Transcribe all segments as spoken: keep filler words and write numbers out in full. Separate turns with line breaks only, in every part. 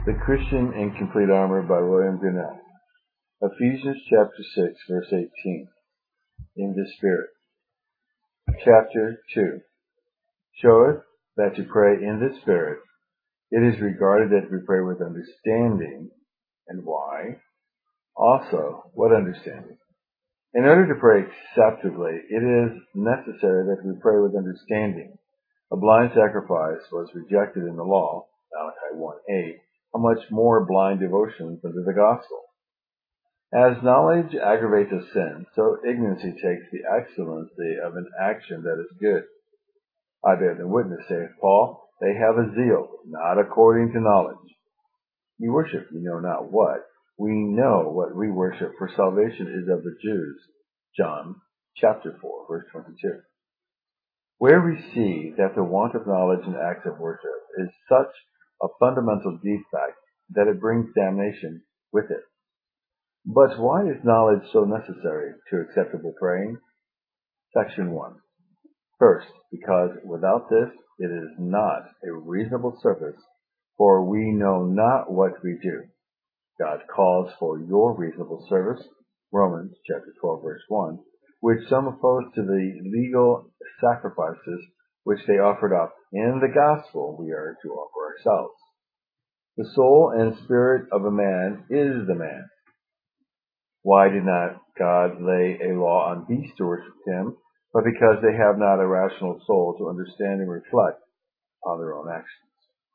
The Christian in Complete Armor by William Gurnett. Ephesians chapter six, verse eighteen. In the Spirit. Chapter two. Showeth that to pray in the Spirit, it is regarded that we pray with understanding. And why? Also, what understanding? In order to pray acceptably, it is necessary that we pray with understanding. A blind sacrifice was rejected in the law, Malachi one eight. How much more blind devotion unto the gospel? As knowledge aggravates a sin, so ignorancy takes the excellency of an action that is good. I bear them witness, saith Paul, they have a zeal, not according to knowledge. Ye worship ye know not what. We know what we worship, for salvation is of the Jews. John chapter four, verse twenty-two. Where we see that the want of knowledge in acts of worship is such a fundamental defect that it brings damnation with it. But why is knowledge so necessary to acceptable praying? Section one. First, because without this it is not a reasonable service, for we know not what we do. God calls for your reasonable service, Romans chapter twelve, verse one, which some oppose to the legal sacrifices which they offered up. In the gospel we are to offer ourselves. The soul and spirit of a man is the man. Why did not God lay a law on beasts to worship him, but because they have not a rational soul to understand and reflect on their own actions?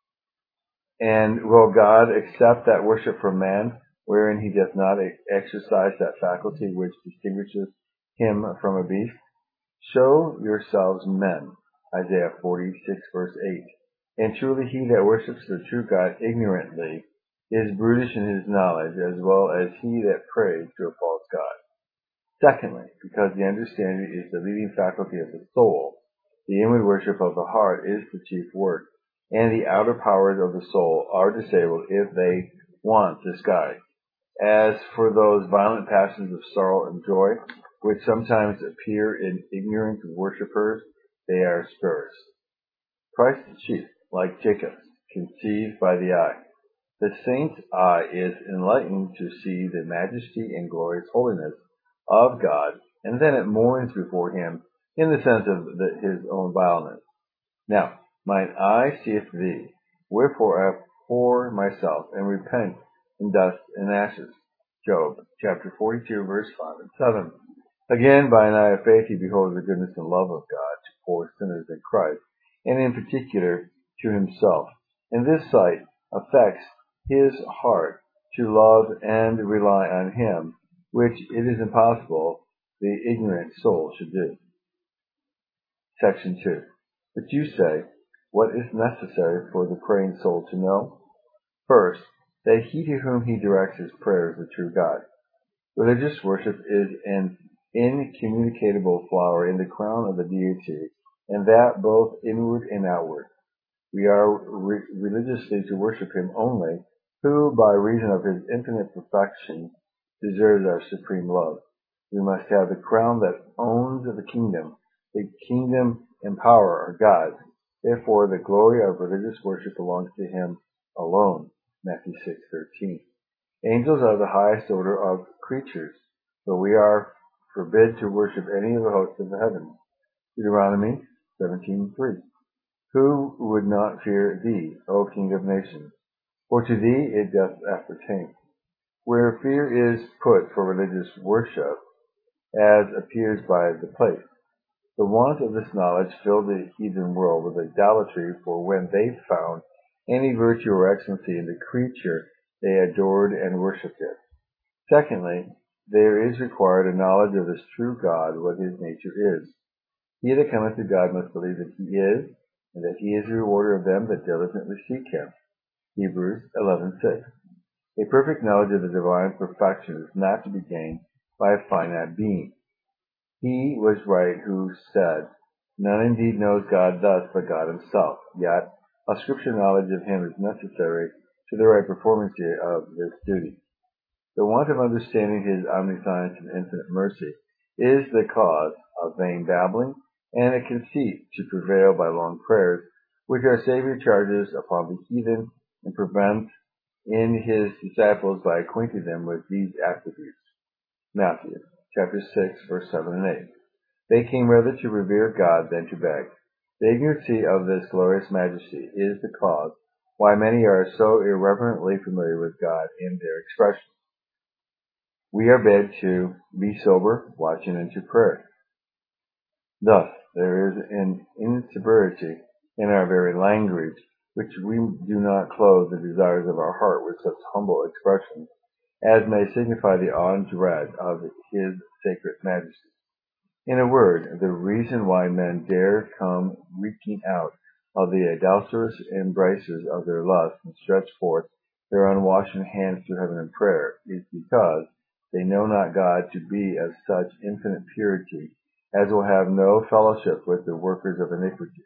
And will God accept that worship from man, wherein he doth not exercise that faculty which distinguishes him from a beast? Show yourselves men, Isaiah forty-six, verse eight. And truly he that worships the true God ignorantly is brutish in his knowledge, as well as he that prays to a false God. Secondly, because the understanding is the leading faculty of the soul, the inward worship of the heart is the chief work, and the outer powers of the soul are disabled if they want this guide. As for those violent passions of sorrow and joy, which sometimes appear in ignorant worshippers, they are spurious. Christ's chief, like Jacob's, conceived by the eye. The saint's eye is enlightened to see the majesty and glorious holiness of God, and then it mourns before him in the sense of the, his own vileness. Now, mine eye seeth thee, wherefore I abhor myself, and repent in dust and ashes. Job chapter forty-two, verse five and seven. Again, by an eye of faith he beholds the goodness and love of God to poor sinners in Christ, and in particular to himself. And this sight affects his heart to love and rely on him, which it is impossible the ignorant soul should do. Section two. But you say, what is necessary for the praying soul to know? First, that he to whom he directs his prayer is the true God. Religious worship is an incommunicable flower in the crown of the deity, and that both inward and outward. We are re- religiously to worship him only, who, by reason of his infinite perfection, deserves our supreme love. We must have the crown that owns the kingdom. The kingdom and power are God's. Therefore, the glory of religious worship belongs to him alone. Matthew six thirteen. Angels are the highest order of creatures, but we are forbid to worship any of the hosts of the heavens. Deuteronomy seventeen three. Who would not fear thee, O King of nations? For to thee it doth appertain. Where fear is put for religious worship, as appears by the place, the want of this knowledge filled the heathen world with idolatry, for when they found any virtue or excellency in the creature, they adored and worshipped it. Secondly, there is required a knowledge of this true God, what his nature is. He that cometh to God must believe that he is, and that he is the rewarder of them that diligently seek him. Hebrews eleven six. A perfect knowledge of the divine perfection is not to be gained by a finite being. He was right who said, none indeed knows God thus but God himself. Yet, a scripture knowledge of him is necessary to the right performance of this duty. The want of understanding his omniscience and infinite mercy is the cause of vain babbling and a conceit to prevail by long prayers, which our Savior charges upon the heathen and prevents in his disciples by acquainting them with these attributes. Matthew chapter six, verse seven and eight. They came rather to revere God than to beg. The ignorancy of this glorious majesty is the cause why many are so irreverently familiar with God in their expressions. We are bid to be sober, watching, and to pray. Thus, there is an insincerity in our very language, which we do not clothe the desires of our heart with such humble expressions as may signify the awe and dread of his sacred majesty. In a word, the reason why men dare come reaching out of the adulterous embraces of their lust and stretch forth their unwashed hands to heaven in prayer is because they know not God to be of such infinite purity as will have no fellowship with the workers of iniquity.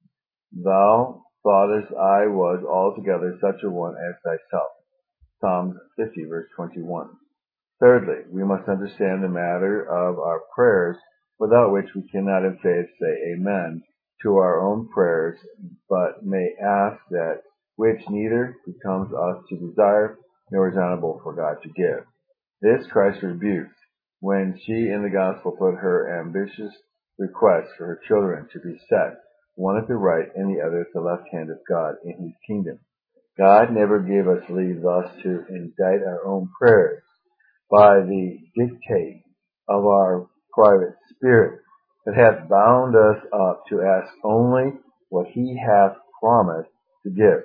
Thou thoughtest I was altogether such a one as thyself. Psalms fifty, verse twenty-one. Thirdly, we must understand the matter of our prayers, without which we cannot in faith say Amen to our own prayers, but may ask that which neither becomes us to desire, nor is honorable for God to give. This Christ rebuked, when she in the gospel put her ambitious request for her children to be set, one at the right and the other at the left hand of God in his kingdom. God never gave us leave thus to indite our own prayers by the dictate of our private spirit, but hath bound us up to ask only what he hath promised to give.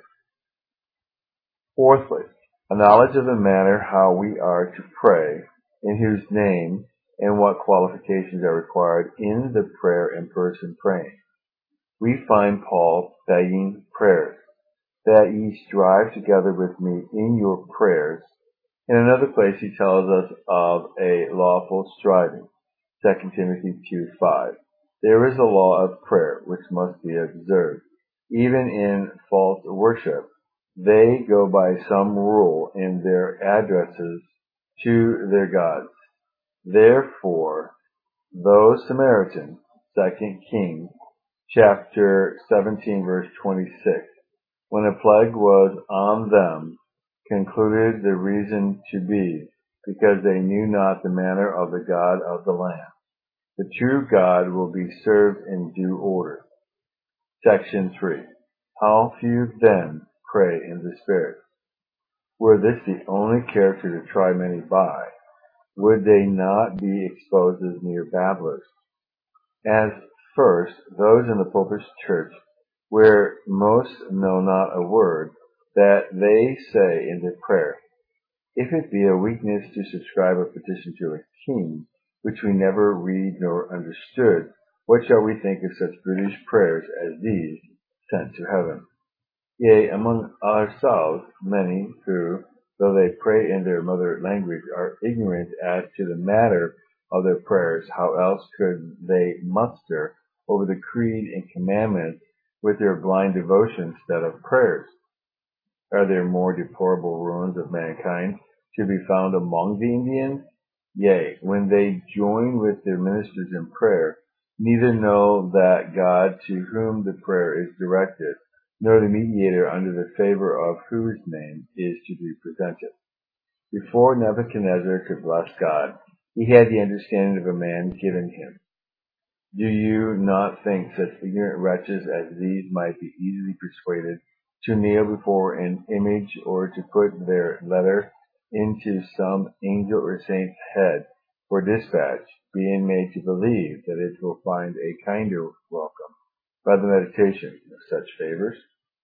Fourthly, a knowledge of the manner how we are to pray, in whose name and what qualifications are required in the prayer and person praying. We find Paul begging prayers, that ye strive together with me in your prayers. In another place he tells us of a lawful striving. Second Timothy two five. There is a law of prayer which must be observed. Even in false worship, they go by some rule in their addresses to their gods. Therefore, those Samaritans, Second Kings chapter seventeen, verse twenty-six, when a plague was on them, concluded the reason to be, because they knew not the manner of the God of the land. The true God will be served in due order. Section three. How few then pray in the Spirit? Were this the only character to try many by, would they not be exposed as mere babblers? As first, those in the popish church, where most know not a word, that they say in their prayer, if it be a weakness to subscribe a petition to a king, which we never read nor understood, what shall we think of such brutish prayers as these sent to heaven? Yea, among ourselves many who, though they pray in their mother language, are ignorant as to the matter of their prayers, how else could they muster over the creed and commandments with their blind devotion instead of prayers? Are there more deplorable ruins of mankind to be found among the Indians? Yea, when they join with their ministers in prayer, neither know that God to whom the prayer is directed, nor the mediator under the favor of whose name is to be presented. Before Nebuchadnezzar could bless God, he had the understanding of a man given him. Do you not think such ignorant wretches as these might be easily persuaded to kneel before an image, or to put their letter into some angel or saint's head for dispatch, being made to believe that it will find a kinder welcome by the meditation of such favors?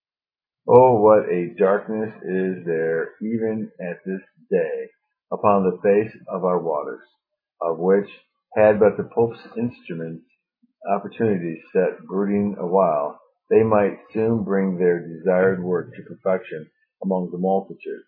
Oh, what a darkness is there even at this day upon the face of our waters, of which, had but the Pope's instruments opportunities set brooding awhile, they might soon bring their desired work to perfection among the multitude.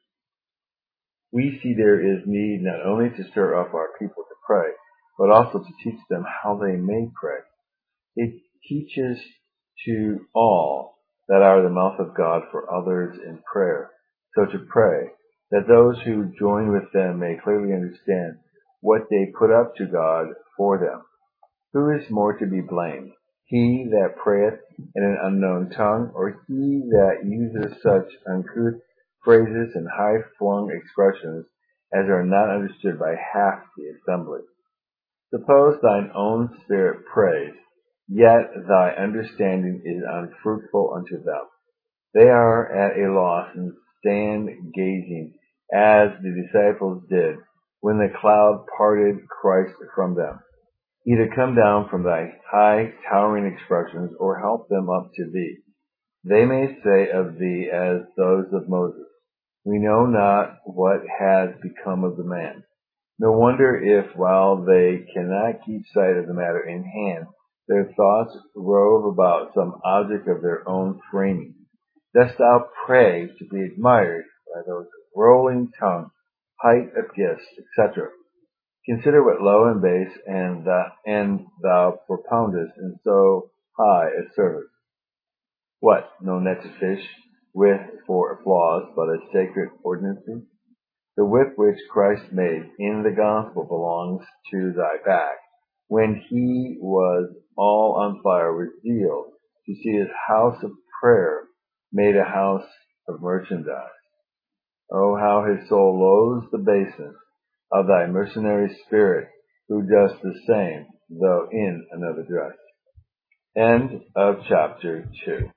We see there is need not only to stir up our people to pray, but also to teach them how they may pray. It teaches to all that are the mouth of God for others in prayer, so to pray, that those who join with them may clearly understand what they put up to God for them. Who is more to be blamed, he that prayeth in an unknown tongue, or he that uses such uncouth phrases and high-flung expressions as are not understood by half the assembly. Suppose thine own spirit prays, yet thy understanding is unfruitful unto them. They are at a loss and stand gazing, as the disciples did when the cloud parted Christ from them. Either come down from thy high towering expressions, or help them up to thee. They may say of thee as those of Moses, we know not what has become of the man. No wonder if, while they cannot keep sight of the matter in hand, their thoughts rove about some object of their own framing. Dost thou pray to be admired by those rolling tongue, height of gifts, et cetera? Consider what low and base and, the, and thou propoundest in so high a service. What, no net to fish with for applause, but a sacred ordinancy? The whip which Christ made in the gospel belongs to thy back. When he was all on fire with zeal to see his house of prayer made a house of merchandise. Oh, how his soul loathes the baseness of thy mercenary spirit, who does the same, though in another dress. End of chapter two.